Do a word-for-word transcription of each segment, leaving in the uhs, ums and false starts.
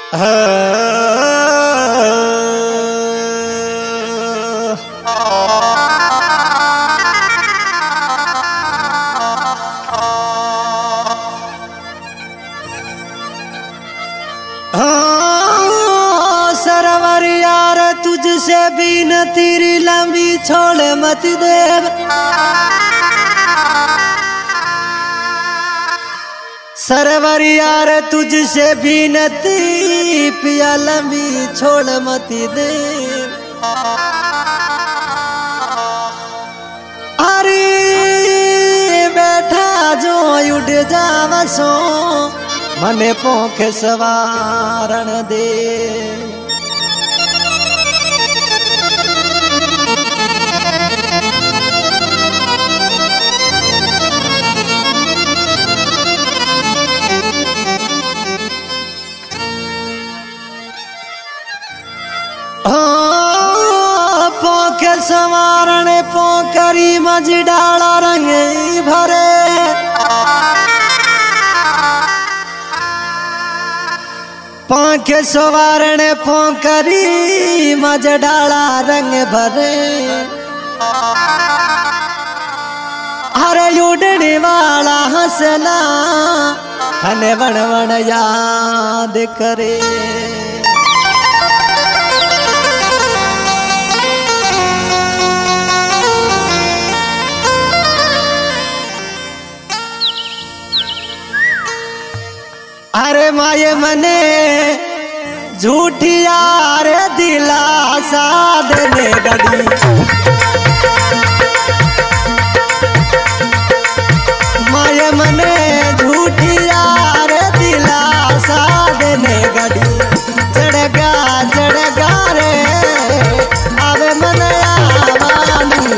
सरवर यार तुझसे भी न तेरी लंबी छोड़ मत देव। सरवर यार तुझसे भी न तेरी पिया लंबी छोड़ मत देव। अरे बैठा जो उड़ जावसो मने पोख सवारण दे। पोख सवारण पोखरी मज डाला रंग भरे। पाँख सवारण पोखरी मज डाला रंग भरे। हरे उड़ने वाला हंसला हने वन वन याद करे। अरे माये मने झूठी यार दिलासा देने गड़ी। माये मने झूठी यार दिलासा देने गड़ी। चढ़गा चढ़गा रे आवे मन आवानी।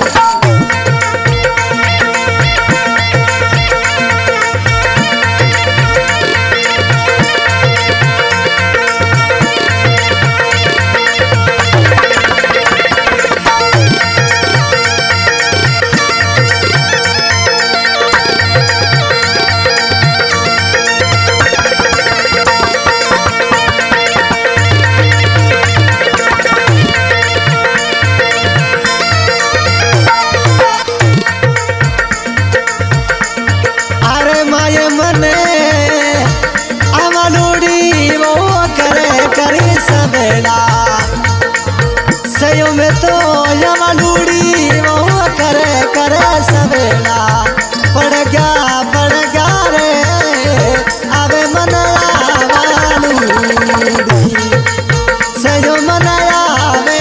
सयो में तो यमलूड़ी वो करे करे सवेला। पड़ गया पड़ गया रे आवे मन आवालूड़ी। सयो मन आवे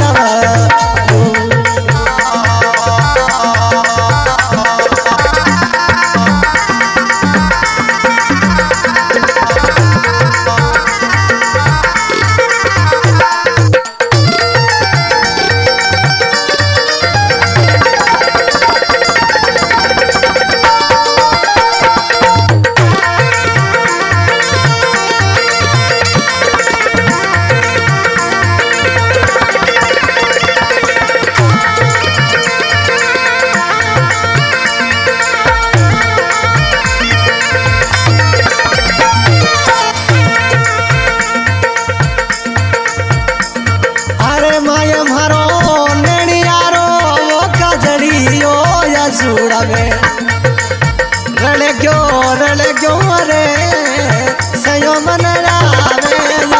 रल क्यों रल क्यों रे सयो मन आवे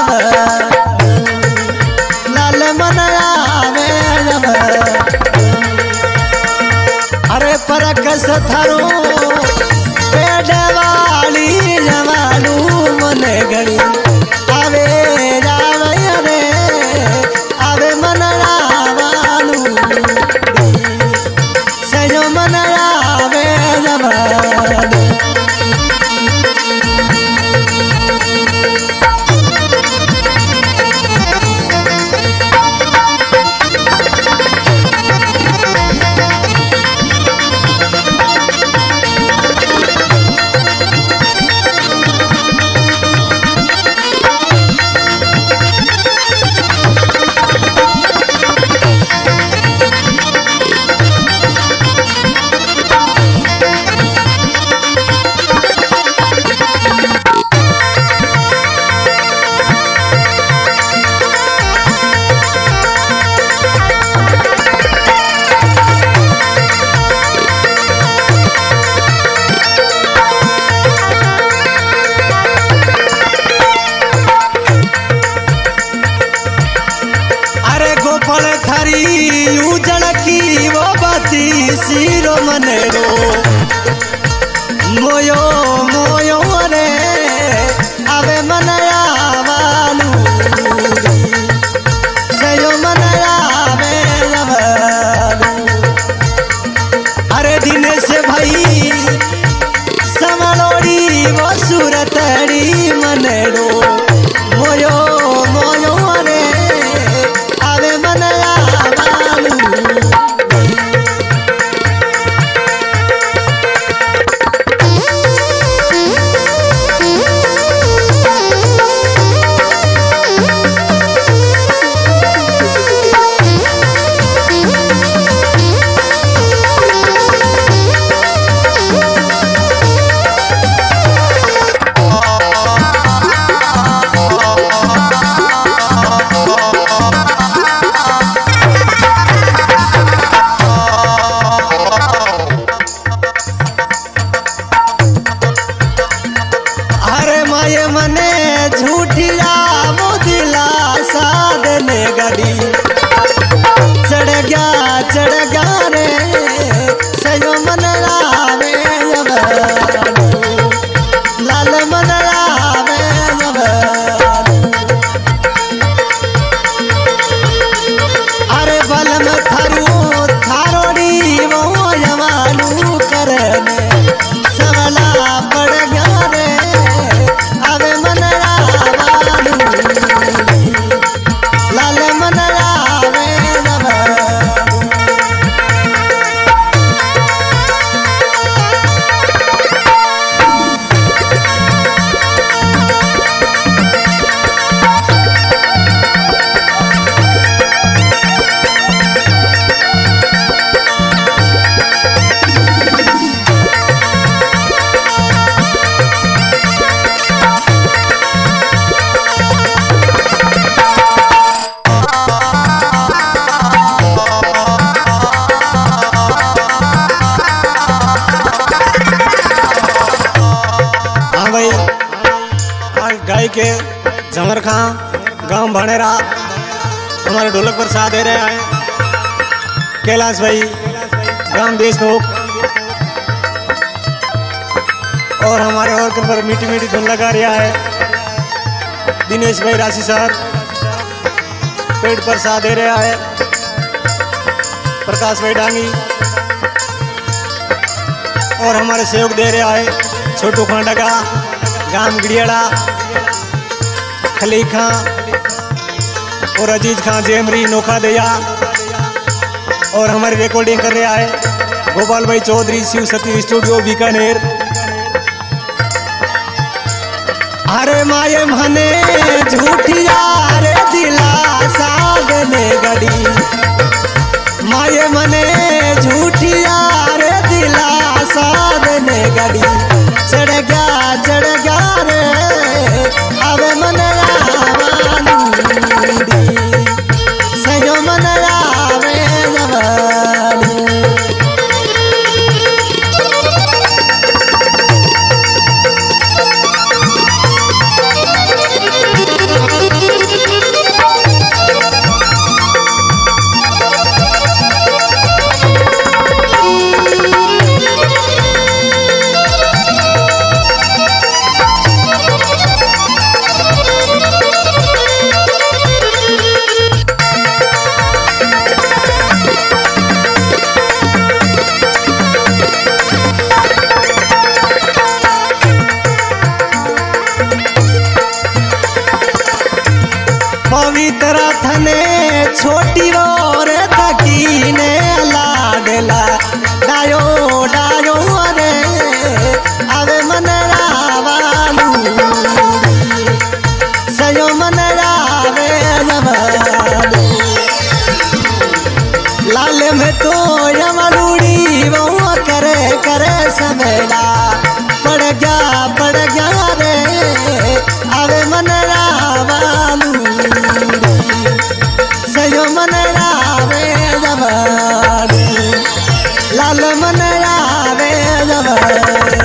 लाल मन आवे। अरे परकस थारो पेड़ वाली जवालू मन गड़ी। आवे जावे रे आवे मन आवालू। सयो मन आवे माये मने झूठिया वो दिलासा देने गड़ी चढ़ गया चढ़ गया रे सयो मन रावे लाल मन रावे अरे बल में थारू थारोड़ी वो जवानू करने सवला पड़ गया रे अबे मन रावानू लाल मन रावे गाय के झमर खां गांव भनेरा हमारे ढोलक पर साथ दे रहे हैं कैलाश भाई गांव देशमुख और हमारे और पर मीठी मीठी धुन लगा रहा है दिनेश भाई राशि सर पेड़ पर साथ दे रहा है प्रकाश भाई डांगी और हमारे सहयोग दे रहा है छोटू खांडा का गांव गिड़ियाड़ा खली खां और अजीज खां जेमरी नोखा दया और हमारी रिकॉर्डिंग कर रहा है गोपाल भाई चौधरी शिव सती स्टूडियो बीकानेर। अरे माये मने झूठिया रे दिलासा देने गड़ी माये मने झूठिया रे दिलासा देने गड़ी चढ़ गया चढ़ गया रे अबे मन रावानू सयो मन रावे जवानू पवित्र थने छोटी और तकीने लाडला डायो डायो रे अबे मन रावानू सयो मन रावे जवानू लाल में तो जवानूड़ी वो करे करे समेला पड़ गया पड़ गया रे अबे मन रावानू सयो मन रावे जवानू लाल मन रावे जवानू।